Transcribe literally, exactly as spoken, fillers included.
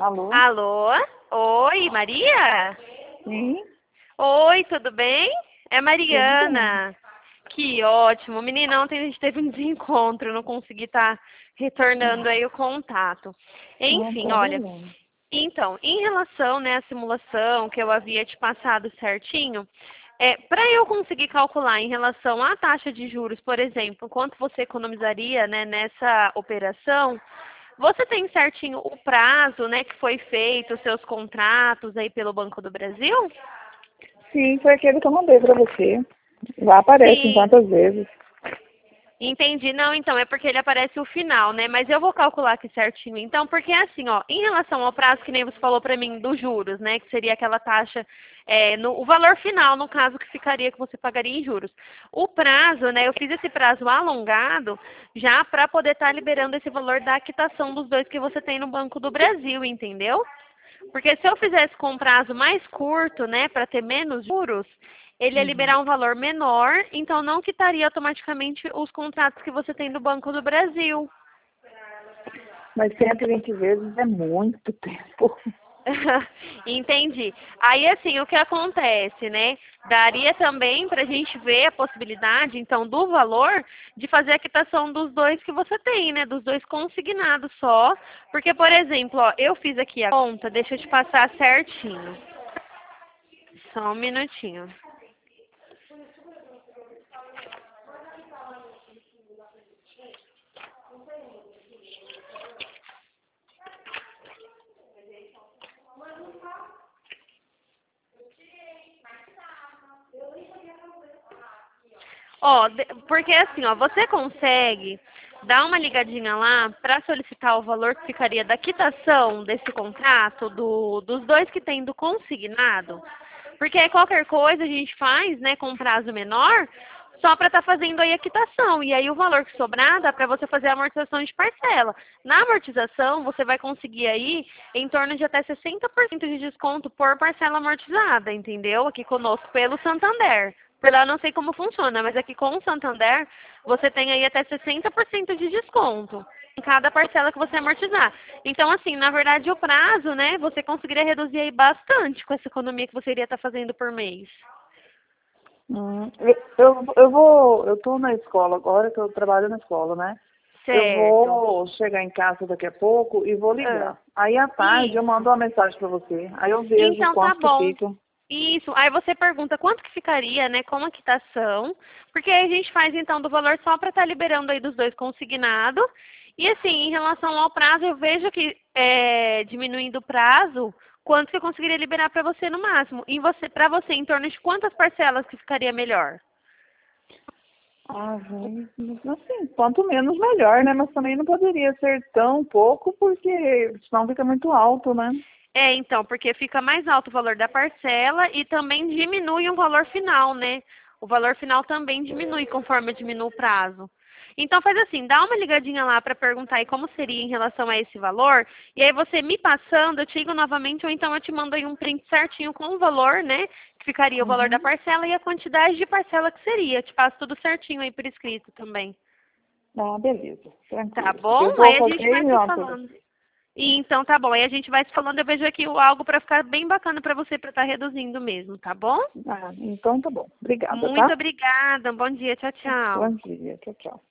Alô? Alô? Oi, Maria? Sim, Oi, tudo bem? É tudo bem. Mariana. Que ótimo. Menina, ontem a gente teve um desencontro, não consegui estar retornando aí o contato. Não Enfim, tem olha, problema. então, em relação, né, à simulação que eu havia te passado certinho, é, para eu conseguir calcular em relação à taxa de juros, por exemplo, quanto você economizaria, né, nessa operação, você tem certinho o prazo, né, que foi feito, os seus contratos aí pelo Banco do Brasil? Sim, foi aquele que eu mandei pra você. Lá aparece em Sim. quantas vezes. Entendi. Não, então, é porque ele aparece o final, né? Mas eu vou calcular aqui certinho, então, porque é assim, ó, em relação ao prazo que nem você falou para mim dos juros, né? Que seria aquela taxa, é, no, o valor final, no caso, que ficaria, que você pagaria em juros. O prazo, né? Eu fiz esse prazo alongado já para poder estar liberando esse valor da quitação dos dois que você tem no Banco do Brasil, entendeu? Porque se eu fizesse com um prazo mais curto, né, para ter menos juros, ele ia Uhum. liberar um valor menor, então não quitaria automaticamente os contratos que você tem no Banco do Brasil. Mas cento e vinte vezes é muito tempo. Entendi. Aí, assim, o que acontece, né? Daria também para a gente ver a possibilidade, então, do valor de fazer a quitação dos dois que você tem, né? Dos dois consignados só. Porque, por exemplo, ó, eu fiz aqui a conta, deixa eu te passar certinho. Só um minutinho. Ó, de- porque assim, ó, você consegue dar uma ligadinha lá para solicitar o valor que ficaria da quitação desse contrato, do, dos dois que tem do consignado? Porque aí qualquer coisa a gente faz, né, com um prazo menor, só para estar fazendo aí a quitação. E aí o valor que sobrar dá para você fazer a amortização de parcela. Na amortização, você vai conseguir aí em torno de até sessenta por cento de desconto por parcela amortizada, entendeu? Aqui conosco pelo Santander. Por lá eu não sei como funciona, mas aqui com o Santander você tem aí até sessenta por cento de desconto em cada parcela que você amortizar. Então, assim, na verdade o prazo, né, você conseguiria reduzir aí bastante com essa economia que você iria estar fazendo por mês. Hum, eu, eu eu vou, eu tô na escola agora, que eu trabalho na escola, né? Eu Certo. vou chegar em casa daqui a pouco e vou Ah, ligar. Aí à tarde eu isso. mando uma mensagem pra você. Aí eu vejo Então tá quanto que bom. fica. Isso. Aí você pergunta quanto que ficaria, né, com a quitação, porque aí a gente faz então do valor só para estar liberando aí dos dois consignados. E assim, em relação ao prazo, eu vejo que é, diminuindo o prazo, quanto que eu conseguiria liberar para você no máximo? E você, para você, em torno de quantas parcelas que ficaria melhor? Ah, velho, assim, quanto menos melhor, né? Mas também não poderia ser tão pouco, porque senão fica muito alto, né? É, então, porque fica mais alto o valor da parcela e também diminui o valor final, né? O valor final também diminui conforme diminui o prazo. Então faz assim, dá uma ligadinha lá para perguntar aí como seria em relação a esse valor, e aí você me passando, eu te ligo novamente, ou então eu te mando aí um print certinho com o valor, né? Que ficaria o valor da Uhum. parcela e a quantidade de parcela que seria. Eu te passo tudo certinho aí por escrito também. Ah, beleza, Tá tranquilo. Eu bom? vou Aí a fazer gente vai e se ó, pra falando. você. E então tá bom. Aí a gente vai se falando, eu vejo aqui o- algo para ficar bem bacana para você, para estar reduzindo mesmo, tá bom? Ah, então tá bom. Obrigada, Muito tá? obrigada. Um bom dia. Tchau, Bom tchau. dia, tchau, tchau.